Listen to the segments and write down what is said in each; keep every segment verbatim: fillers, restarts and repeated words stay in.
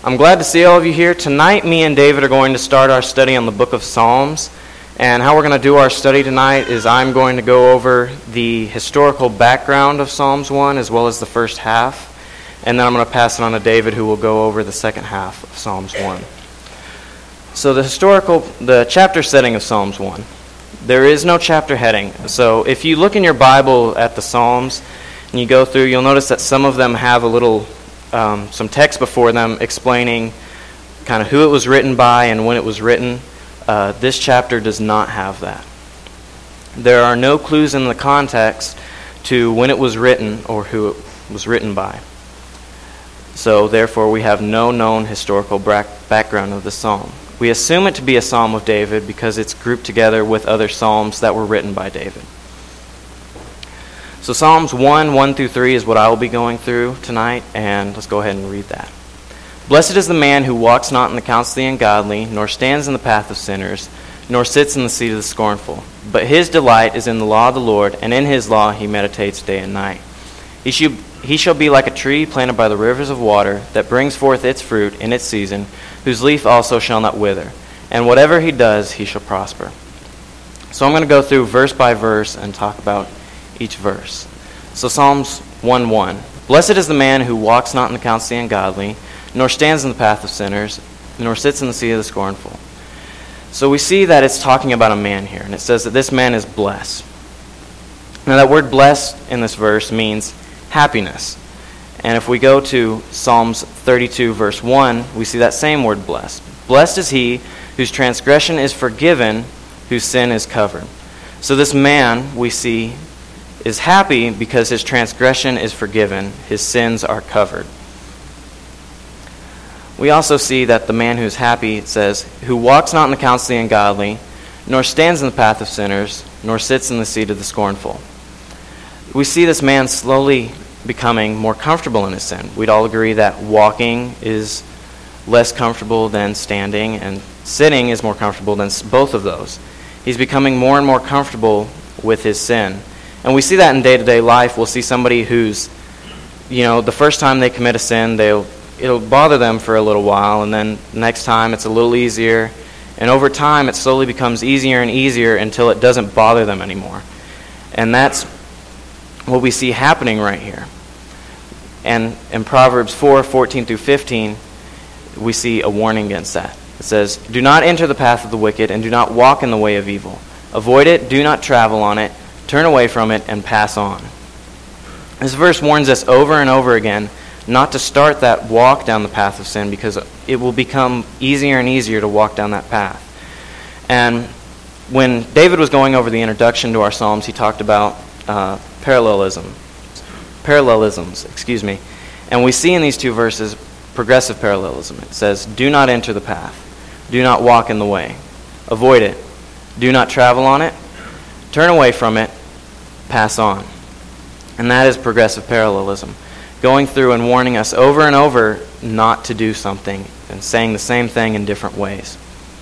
I'm glad to see all of you here. Tonight, me and David are going to start our study on the book of Psalms. And how we're going to do our study tonight is I'm going to go over the historical background of Psalms one as well as the first half. And then I'm going to pass it on to David, who will go over the second half of Psalms one. So the historical, the chapter setting of Psalms one. There is no chapter heading. So if you look in your Bible at the Psalms and you go through, you'll notice that some of them have a little, um, some text before them explaining kind of who it was written by and when it was written. Uh, this chapter does not have that. There are no clues in the context to when it was written or who it was written by. So therefore we have no known historical back- background of the psalm. We assume it to be a psalm of David because it's grouped together with other psalms that were written by David. So Psalms one, one through three is what I will be going through tonight, and let's go ahead and read that. Blessed is the man who walks not in the counsel of the ungodly, nor stands in the path of sinners, nor sits in the seat of the scornful. But his delight is in the law of the Lord, and in his law he meditates day and night. He shall, he shall be like a tree planted by the rivers of water, that brings forth its fruit in its season, whose leaf also shall not wither. And whatever he does, he shall prosper. So I'm going to go through verse by verse and talk about each verse. So Psalms one one. Blessed is the man who walks not in the counsel of the ungodly, nor stands in the path of sinners, nor sits in the seat of the scornful. So we see that it's talking about a man here, and it says that this man is blessed. Now that word blessed in this verse means happiness. And if we go to Psalms thirty-two, verse one, we see that same word blessed. Blessed is he whose transgression is forgiven, whose sin is covered. So this man, we see, is happy because his transgression is forgiven, his sins are covered. We also see that the man who is happy, it says, who walks not in the counsel of the ungodly, nor stands in the path of sinners, nor sits in the seat of the scornful. We see this man slowly becoming more comfortable in his sin. We'd all agree that walking is less comfortable than standing, and sitting is more comfortable than both of those. He's becoming more and more comfortable with his sin. And we see that in day-to-day life. We'll see somebody who's, you know, the first time they commit a sin, they'll it'll bother them for a little while, and then next time it's a little easier. And over time, it slowly becomes easier and easier until it doesn't bother them anymore. And that's what we see happening right here. And in Proverbs four, fourteen through fifteen, we see a warning against that. It says, do not enter the path of the wicked, and do not walk in the way of evil. Avoid it, do not travel on it, turn away from it, and pass on. This verse warns us over and over again not to start that walk down the path of sin, because it will become easier and easier to walk down that path. And when David was going over the introduction to our Psalms, he talked about uh, parallelism, parallelisms, excuse me. And we see in these two verses progressive parallelism. It says, do not enter the path, do not walk in the way, avoid it, do not travel on it, turn away from it, pass on. And that is progressive parallelism. Going through and warning us over and over not to do something and saying the same thing in different ways.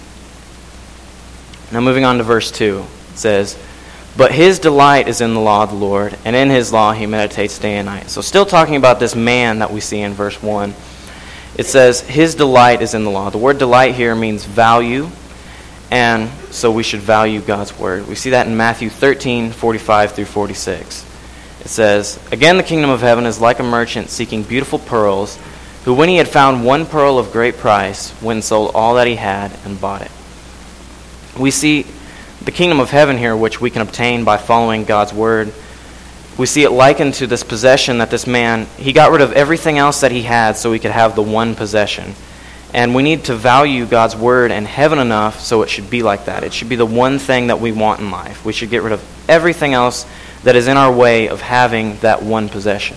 Now moving on to verse two, it says, but his delight is in the law of the Lord, and in his law he meditates day and night. So still talking about this man that we see in verse one, it says his delight is in the law. The word delight here means value, and so we should value God's word. We see that in Matthew thirteen, forty-five through forty-six. It says, again, the kingdom of heaven is like a merchant seeking beautiful pearls, who when he had found one pearl of great price, went and sold all that he had and bought it. We see the kingdom of heaven here, which we can obtain by following God's word. We see it likened to this possession that this man, he got rid of everything else that he had so he could have the one possession. And we need to value God's word and heaven enough so it should be like that. It should be the one thing that we want in life. We should get rid of everything else that is in our way of having that one possession.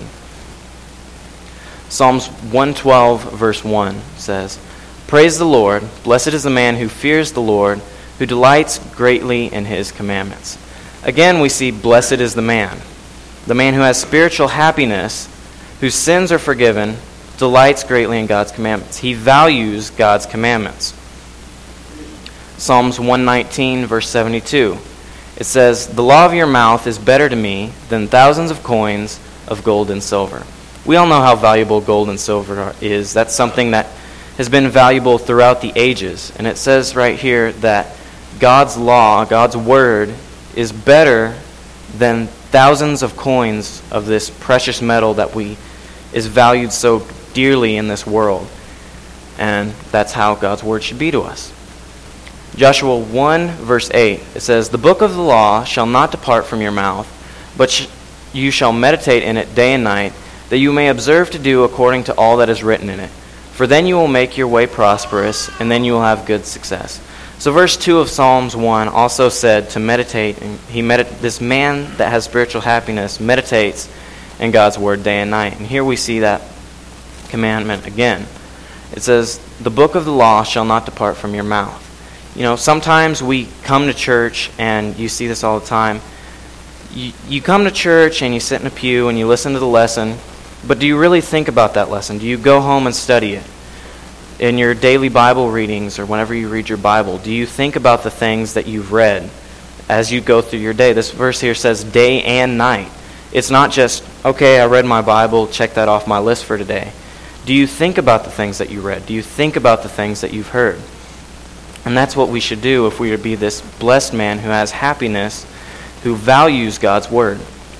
Psalms one twelve, verse one says, praise the Lord, blessed is the man who fears the Lord, who delights greatly in his commandments. Again, we see blessed is the man. The man who has spiritual happiness, whose sins are forgiven, delights greatly in God's commandments. He values God's commandments. Psalms one nineteen, verse seventy-two. It says, the law of your mouth is better to me than thousands of coins of gold and silver. We all know how valuable gold and silver is. That's something that has been valuable throughout the ages. And it says right here that God's law, God's word, is better than thousands of coins of this precious metal that we is valued so dearly in this world. And that's how God's word should be to us. Joshua one, verse eight, it says, "The book of the law shall not depart from your mouth, but sh- you shall meditate in it day and night, that you may observe to do according to all that is written in it. For then you will make your way prosperous, and then you will have good success." So verse two of Psalms one also said to meditate, and he medit- this man that has spiritual happiness meditates in God's word day and night. And here we see that commandment again. It says, "The book of the law shall not depart from your mouth." You know, sometimes we come to church, and you see this all the time. You, you come to church and you sit in a pew and you listen to the lesson, but do you really think about that lesson? Do you go home and study it? In your daily Bible readings or whenever you read your Bible, do you think about the things that you've read as you go through your day? This verse here says day and night. It's not just, okay, I read my Bible, check that off my list for today. Do you think about the things that you read? Do you think about the things that you've heard? And that's what we should do if we are to be this blessed man who has happiness, who values God's word.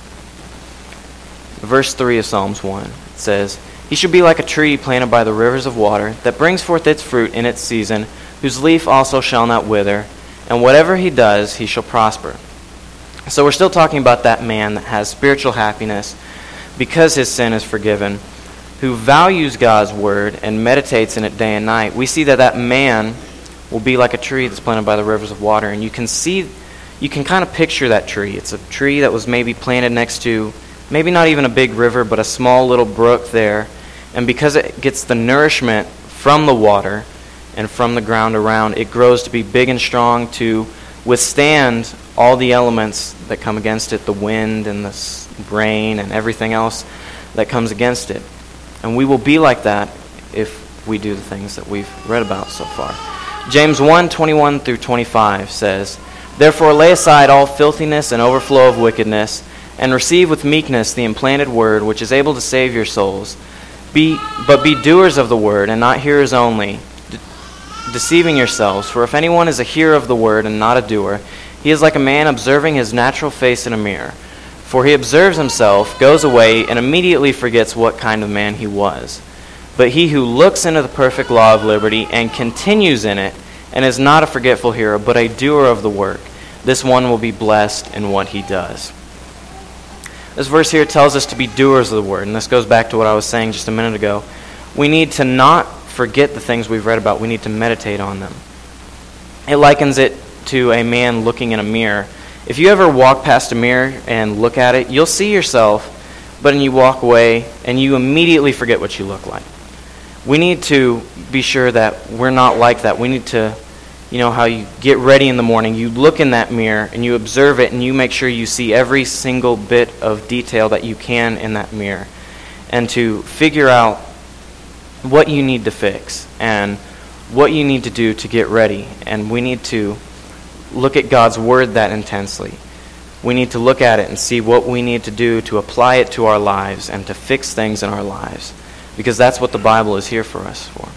Verse three of Psalms one says, "He should be like a tree planted by the rivers of water, that brings forth its fruit in its season, whose leaf also shall not wither, and whatever he does, he shall prosper." So we're still talking about that man that has spiritual happiness because his sin is forgiven, who values God's word and meditates in it day and night. We see that that man will be like a tree that's planted by the rivers of water. And you can see, you can kind of picture that tree. It's a tree that was maybe planted next to, maybe not even a big river, but a small little brook there. And because it gets the nourishment from the water and from the ground around, it grows to be big and strong to withstand all the elements that come against it, the wind and the rain and everything else that comes against it. And we will be like that if we do the things that we've read about so far. James one, twenty-one through twenty-five says, "Therefore lay aside all filthiness and overflow of wickedness, and receive with meekness the implanted word, which is able to save your souls. Be, but be doers of the word, and not hearers only, de- deceiving yourselves. For if anyone is a hearer of the word and not a doer, he is like a man observing his natural face in a mirror. For he observes himself, goes away, and immediately forgets what kind of man he was. But he who looks into the perfect law of liberty and continues in it, and is not a forgetful hearer, but a doer of the work, this one will be blessed in what he does." This verse here tells us to be doers of the word, and this goes back to what I was saying just a minute ago. We need to not forget the things we've read about. We need to meditate on them. It likens it to a man looking in a mirror. If you ever walk past a mirror and look at it, you'll see yourself, but then you walk away and you immediately forget what you look like. We need to be sure that we're not like that. We need to, you know, how you get ready in the morning, you look in that mirror and you observe it and you make sure you see every single bit of detail that you can in that mirror, and to figure out what you need to fix and what you need to do to get ready. And we need to look at God's word that intensely. We need to look at it and see what we need to do to apply it to our lives and to fix things in our lives, because that's what the Bible is here for us for.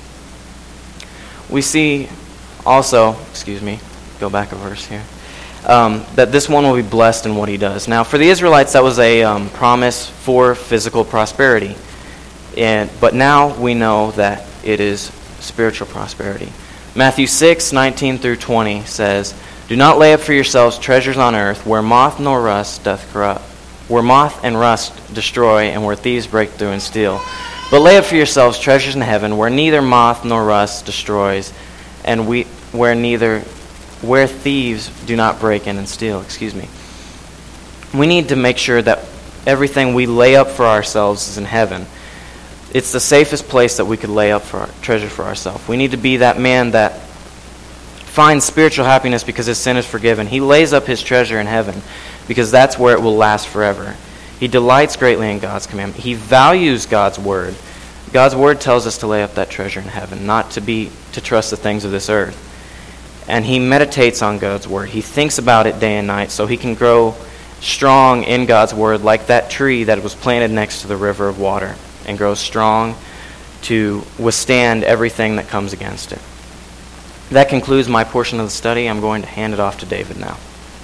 We see also, excuse me, go back a verse here, um, that this one will be blessed in what he does. Now, for the Israelites, that was a um, promise for physical prosperity. And, but now we know that it is spiritual prosperity. Matthew six, nineteen through twenty says, "Do not lay up for yourselves treasures on earth, where moth nor rust doth corrupt, where moth and rust destroy, and where thieves break through and steal. But lay up for yourselves treasures in heaven, where neither moth nor rust destroys, and we, where neither where thieves do not break in and steal." Excuse me. We need to make sure that everything we lay up for ourselves is in heaven. It's the safest place that we could lay up for our treasure for ourselves. We need to be that man that finds spiritual happiness because his sin is forgiven. He lays up his treasure in heaven because that's where it will last forever. He delights greatly in God's commandment. He values God's word. God's word tells us to lay up that treasure in heaven, not to be to trust the things of this earth. And he meditates on God's word. He thinks about it day and night so he can grow strong in God's word, like that tree that was planted next to the river of water, and grow strong to withstand everything that comes against it. That concludes my portion of the study. I'm going to hand it off to David now.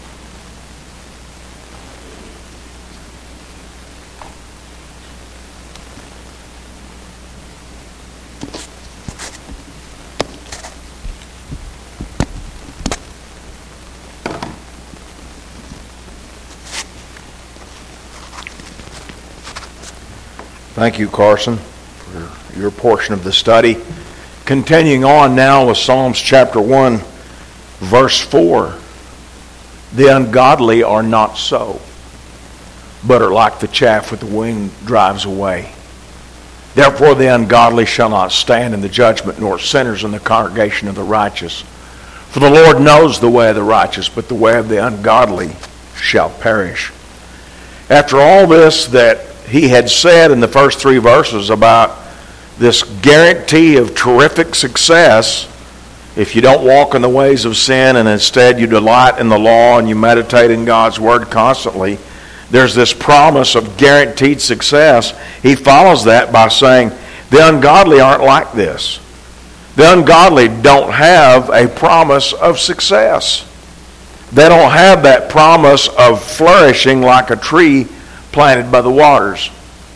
Thank you, Carson, for your portion of the study. Continuing on now with Psalms chapter one, verse four. The ungodly are not so, but are like the chaff which the wind drives away. Therefore the ungodly shall not stand in the judgment, nor sinners in the congregation of the righteous. For the Lord knows the way of the righteous, but the way of the ungodly shall perish. After all this that he had said in the first three verses about this guarantee of terrific success if you don't walk in the ways of sin and instead you delight in the law and you meditate in God's word constantly, there's this promise of guaranteed success. He follows that by saying the ungodly aren't like this. The ungodly don't have a promise of success. They don't have that promise of flourishing like a tree planted by the waters.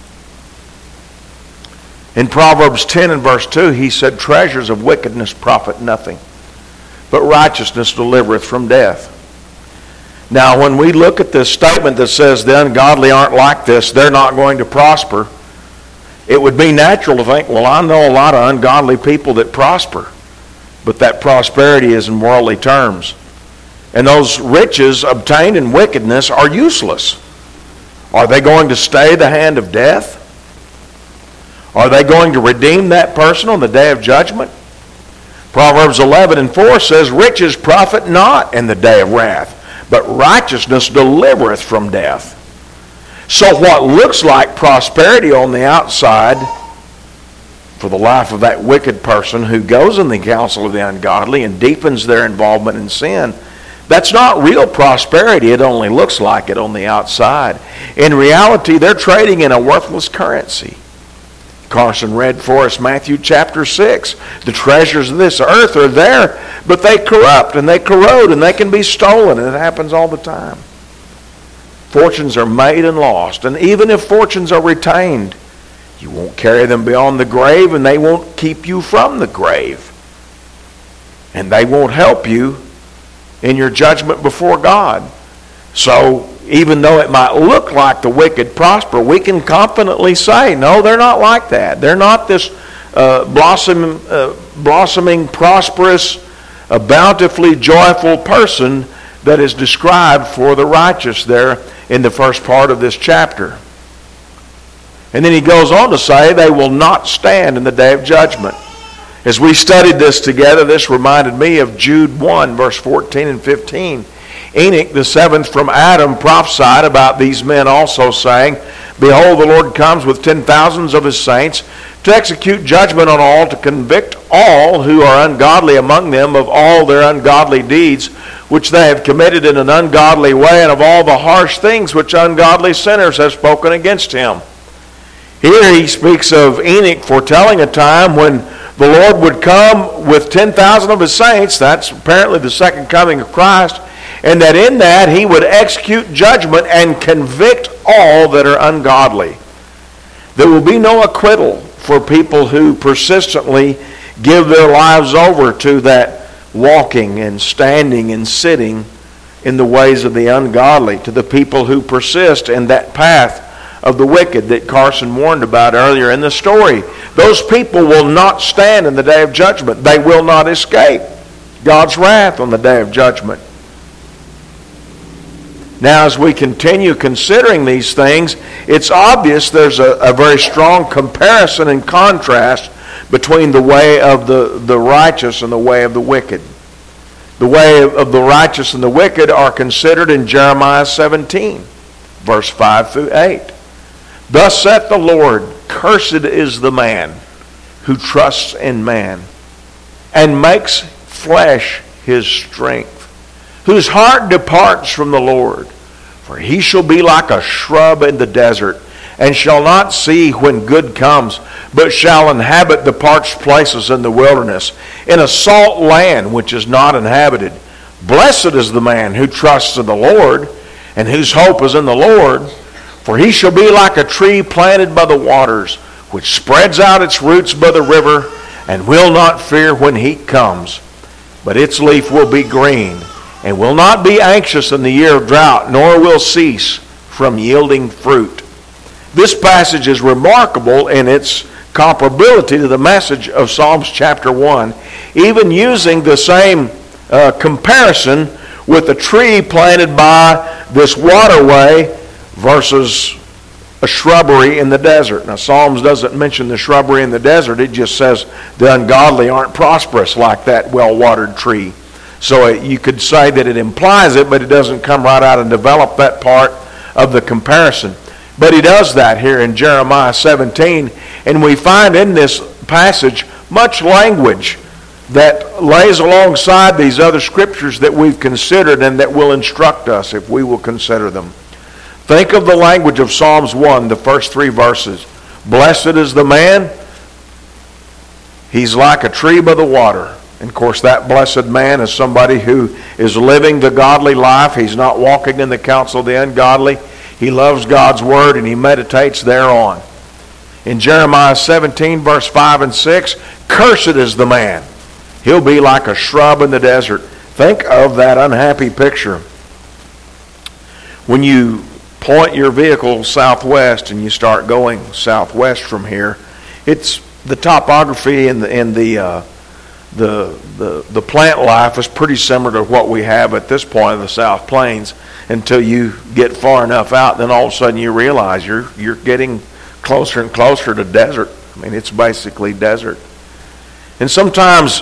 In Proverbs ten and verse two, he said, treasures of wickedness profit nothing, but righteousness delivereth from death. Now, when we look at this statement that says the ungodly aren't like this, they're not going to prosper, it would be natural to think, well, I know a lot of ungodly people that prosper, but that prosperity is in worldly terms. And those riches obtained in wickedness are useless. Are they going to stay the hand of death? Are they going to redeem that person on the day of judgment? Proverbs eleven and four says, riches profit not in the day of wrath, but righteousness delivereth from death. So what looks like prosperity on the outside for the life of that wicked person who goes in the counsel of the ungodly and deepens their involvement in sin, that's not real prosperity. It only looks like it on the outside. In reality, they're trading in a worthless currency. Carson read for us Matthew chapter six. The treasures of this earth are there, but they corrupt and they corrode and they can be stolen, and it happens all the time. Fortunes are made and lost, and even if fortunes are retained, you won't carry them beyond the grave, and they won't keep you from the grave. And they won't help you in your judgment before God. So even though it might look like the wicked prosper, we can confidently say, no, they're not like that. They're not this uh, blossom, uh, blossoming, prosperous, uh, bountifully joyful person that is described for the righteous there in the first part of this chapter. And then he goes on to say they will not stand in the day of judgment. As we studied this together, this reminded me of Jude one, verse fourteen and fifteen. Enoch, the seventh from Adam, prophesied about these men also, saying, behold, the Lord comes with ten thousands of his saints to execute judgment on all, to convict all who are ungodly among them of all their ungodly deeds, which they have committed in an ungodly way, and of all the harsh things which ungodly sinners have spoken against him. Here he speaks of Enoch foretelling a time when the Lord would come with ten thousand of his saints. That's apparently the second coming of Christ. And that in that he would execute judgment and convict all that are ungodly. There will be no acquittal for people who persistently give their lives over to that walking and standing and sitting in the ways of the ungodly, to the people who persist in that path of the wicked that Carson warned about earlier in the story. Those people will not stand in the day of judgment. They will not escape God's wrath on the day of judgment. Now, as we continue considering these things, it's obvious there's a, a very strong comparison and contrast between the way of the, the righteous and the way of the wicked. The way of, of the righteous and the wicked are considered in Jeremiah seventeen, verse five through eight. Thus saith the Lord, cursed is the man who trusts in man and makes flesh his strength, whose heart departs from the Lord. For he shall be like a shrub in the desert, and shall not see when good comes, but shall inhabit the parched places in the wilderness, in a salt land which is not inhabited. Blessed is the man who trusts in the Lord, and whose hope is in the Lord. For he shall be like a tree planted by the waters, which spreads out its roots by the river, and will not fear when heat comes. But its leaf will be green, and will not be anxious in the year of drought, nor will cease from yielding fruit. This passage is remarkable in its comparability to the message of Psalms chapter one, even using the same uh, comparison with a tree planted by this waterway versus a shrubbery in the desert. Now, Psalms doesn't mention the shrubbery in the desert. It just says the ungodly aren't prosperous like that well-watered tree. So it, you could say that it implies it, but it doesn't come right out and develop that part of the comparison. But he does that here in Jeremiah seventeen, and we find in this passage much language that lays alongside these other scriptures that we've considered and that will instruct us if we will consider them. Think of the language of Psalms one, the first three verses. Blessed is the man, he's like a tree by the water. And of course, that blessed man is somebody who is living the godly life. He's not walking in the counsel of the ungodly. He loves God's word and he meditates thereon. In Jeremiah seventeen, verse five and six, cursed is the man. He'll be like a shrub in the desert. Think of that unhappy picture. When you point your vehicle southwest and you start going southwest from here, it's the topography and the and the uh, the the the plant life is pretty similar to what we have at this point of the South Plains until you get far enough out. Then all of a sudden you realize you're you're getting closer and closer to desert. I mean, it's basically desert. And sometimes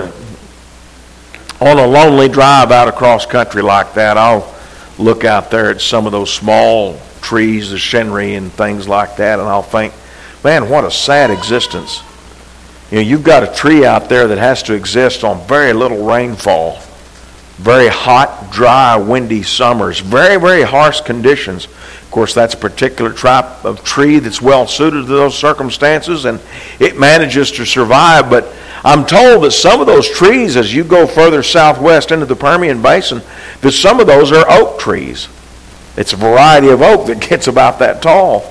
on a lonely drive out across country like that, I'll look out there at some of those small trees, the shenry and things like that, and I'll think, man, what a sad existence. You know, you've got a tree out there that has to exist on very little rainfall, very hot, dry, windy summers, very, very harsh conditions. Of course, that's a particular type of tree that's well suited to those circumstances, and it manages to survive. But I'm told that some of those trees, as you go further southwest into the Permian Basin, that some of those are oak trees. It's a variety of oak that gets about that tall.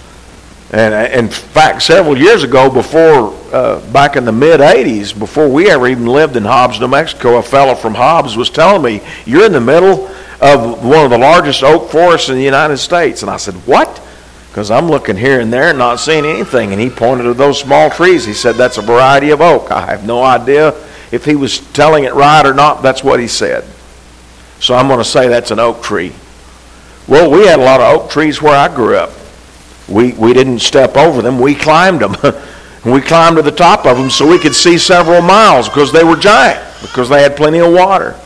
And in fact, several years ago, before uh, back in the mid eighties, before we ever even lived in Hobbs, New Mexico, a fellow from Hobbs was telling me, you're in the middle of one of the largest oak forests in the United States. And I said, what? Because I'm looking here and there and not seeing anything. And he pointed to those small trees. He said, that's a variety of oak. I have no idea if he was telling it right or not. That's what he said. So I'm going to say that's an oak tree. Well, we had a lot of oak trees where I grew up. We we didn't step over them. We climbed them. We climbed to the top of them so we could see several miles because they were giant, because they had plenty of water.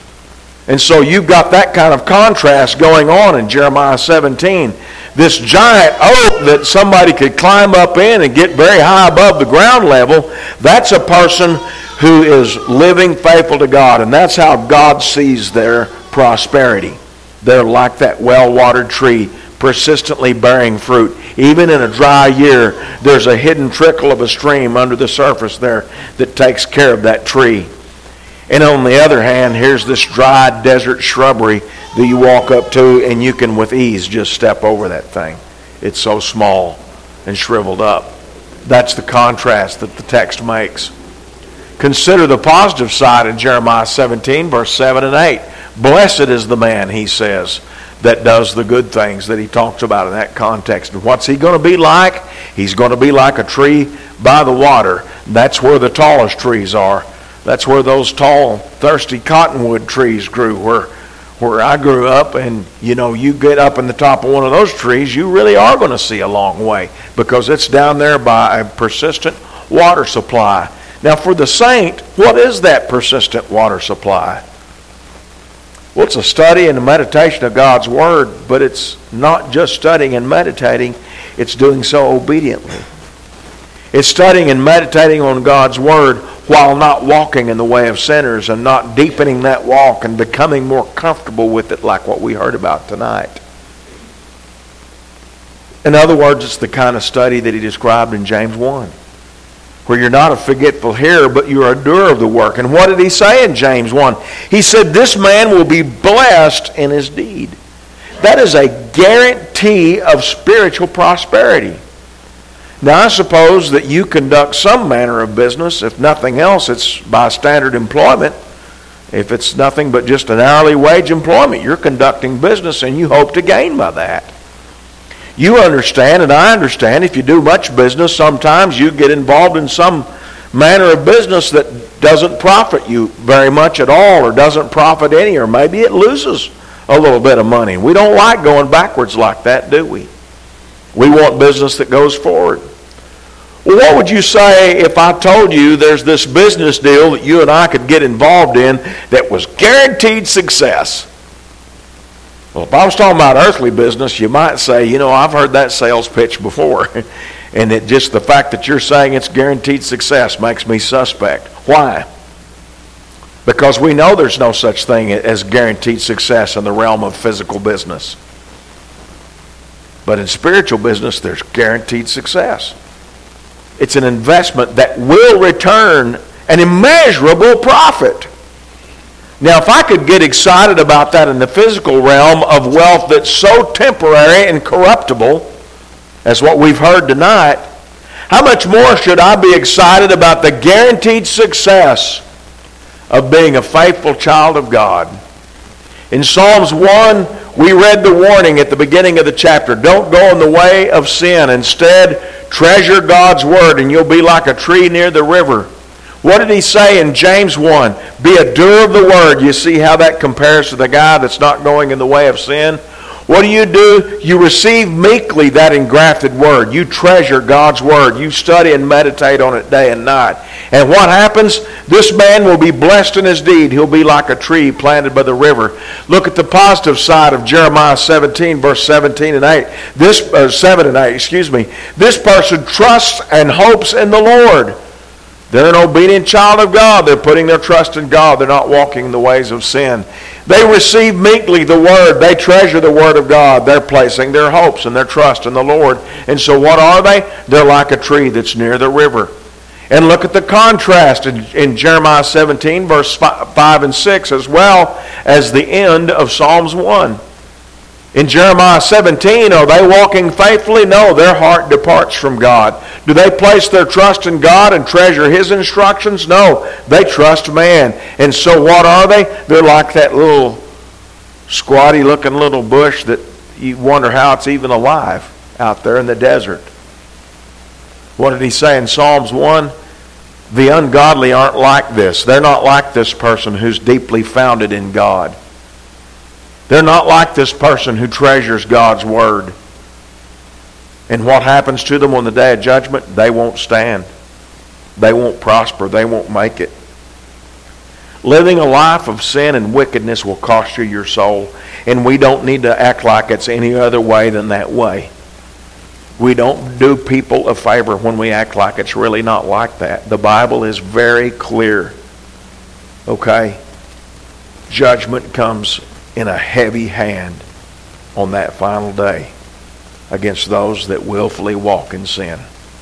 And so you've got that kind of contrast going on in Jeremiah seventeen. This giant oak that somebody could climb up in and get very high above the ground level, that's a person who is living faithful to God. And that's how God sees their prosperity. They're like that well-watered tree, persistently bearing fruit. Even in a dry year, there's a hidden trickle of a stream under the surface there that takes care of that tree. And on the other hand, here's this dry desert shrubbery that you walk up to and you can with ease just step over that thing. It's so small and shriveled up. That's the contrast that the text makes. Consider the positive side in Jeremiah seventeen, verse seven and eight. Blessed is the man, he says, that does the good things that he talks about in that context. And what's he going to be like? He's going to be like a tree by the water. That's where the tallest trees are. That's where those tall, thirsty cottonwood trees grew, where where I grew up. And, you know, you get up in the top of one of those trees, you really are going to see a long way because it's down there by a persistent water supply. Now, for the saint, what is that persistent water supply? Well, it's a study and a meditation of God's Word, but it's not just studying and meditating, it's doing so obediently. It's studying and meditating on God's Word while not walking in the way of sinners and not deepening that walk and becoming more comfortable with it like what we heard about tonight. In other words, it's the kind of study that he described in James one, where you're not a forgetful hearer, but you're a doer of the work. And what did he say in James one? He said, this man will be blessed in his deed. That is a guarantee of spiritual prosperity. Now, I suppose that you conduct some manner of business. If nothing else, it's by standard employment. If it's nothing but just an hourly wage employment, you're conducting business and you hope to gain by that. You understand, and I understand, if you do much business, sometimes you get involved in some manner of business that doesn't profit you very much at all, or doesn't profit any, or maybe it loses a little bit of money. We don't like going backwards like that, do we? We want business that goes forward. Well, what would you say if I told you there's this business deal that you and I could get involved in that was guaranteed success? Well, if I was talking about earthly business, you might say, you know, I've heard that sales pitch before. And it just the fact that you're saying it's guaranteed success makes me suspect. Why? Because we know there's no such thing as guaranteed success in the realm of physical business. But in spiritual business, there's guaranteed success. It's an investment that will return an immeasurable profit. Now, if I could get excited about that in the physical realm of wealth that's so temporary and corruptible, as what we've heard tonight, how much more should I be excited about the guaranteed success of being a faithful child of God? In Psalms one, we read the warning at the beginning of the chapter. Don't go in the way of sin. Instead, treasure God's word, and you'll be like a tree near the river. What did he say in James one? Be a doer of the word. You see how that compares to the guy that's not going in the way of sin? What do you do? You receive meekly that engrafted word. You treasure God's word. You study and meditate on it day and night. And what happens? This man will be blessed in his deed. He'll be like a tree planted by the river. Look at the positive side of Jeremiah seventeen, verse seventeen and eight. This uh, seven and eight, excuse me. This person trusts and hopes in the Lord. They're an obedient child of God. They're putting their trust in God. They're not walking in the ways of sin. They receive meekly the word. They treasure the word of God. They're placing their hopes and their trust in the Lord. And so what are they? They're like a tree that's near the river. And look at the contrast in, in Jeremiah seventeen, verse five and six, as well as the end of Psalms one. In Jeremiah seventeen, are they walking faithfully? No, their heart departs from God. Do they place their trust in God and treasure His instructions? No, they trust man. And so what are they? They're like that little squatty looking little bush that you wonder how it's even alive out there in the desert. What did he say in Psalms one? The ungodly aren't like this. They're not like this person who's deeply founded in God. They're not like this person who treasures God's word. And what happens to them on the day of judgment? They won't stand. They won't prosper. They won't make it. Living a life of sin and wickedness will cost you your soul. And we don't need to act like it's any other way than that way. We don't do people a favor when we act like it's really not like that. The Bible is very clear. Okay? Judgment comes in a heavy hand on that final day against those that willfully walk in sin.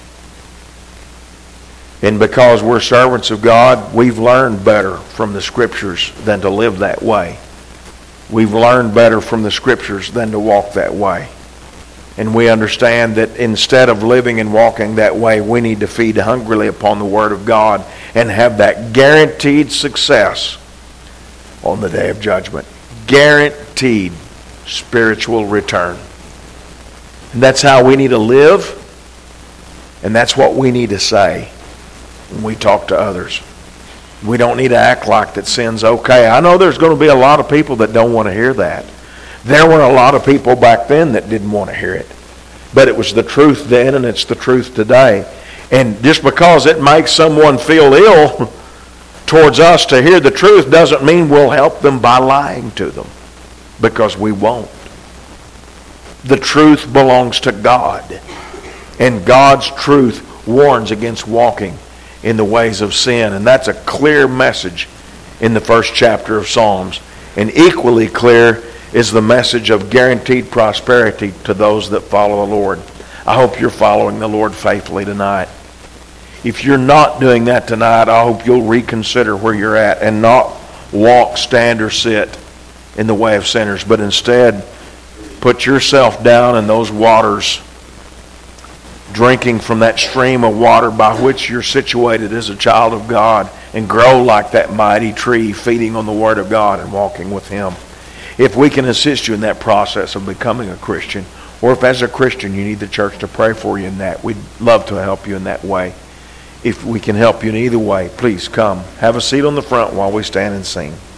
And because we're servants of God, we've learned better from the Scriptures than to live that way. We've learned better from the Scriptures than to walk that way. And we understand that instead of living and walking that way, we need to feed hungrily upon the Word of God and have that guaranteed success on the day of judgment. Guaranteed spiritual return. And that's how we need to live, and that's what we need to say when we talk to others. We don't need to act like that sin's okay. I know there's going to be a lot of people that don't want to hear that. There were a lot of people back then that didn't want to hear it. But it was the truth then, and it's the truth today. And just because it makes someone feel ill towards us to hear the truth doesn't mean we'll help them by lying to them, because we won't. The truth belongs to God, and God's truth warns against walking in the ways of sin, and that's a clear message in the first chapter of Psalms, and equally clear is the message of guaranteed prosperity to those that follow the Lord. I hope you're following the Lord faithfully tonight. If you're not doing that tonight, I hope you'll reconsider where you're at and not walk, stand, or sit in the way of sinners, but instead put yourself down in those waters, drinking from that stream of water by which you're situated as a child of God, and grow like that mighty tree, feeding on the Word of God and walking with Him. If we can assist you in that process of becoming a Christian, or if as a Christian you need the church to pray for you in that, we'd love to help you in that way. If we can help you in either way, please come. Have a seat on the front while we stand and sing.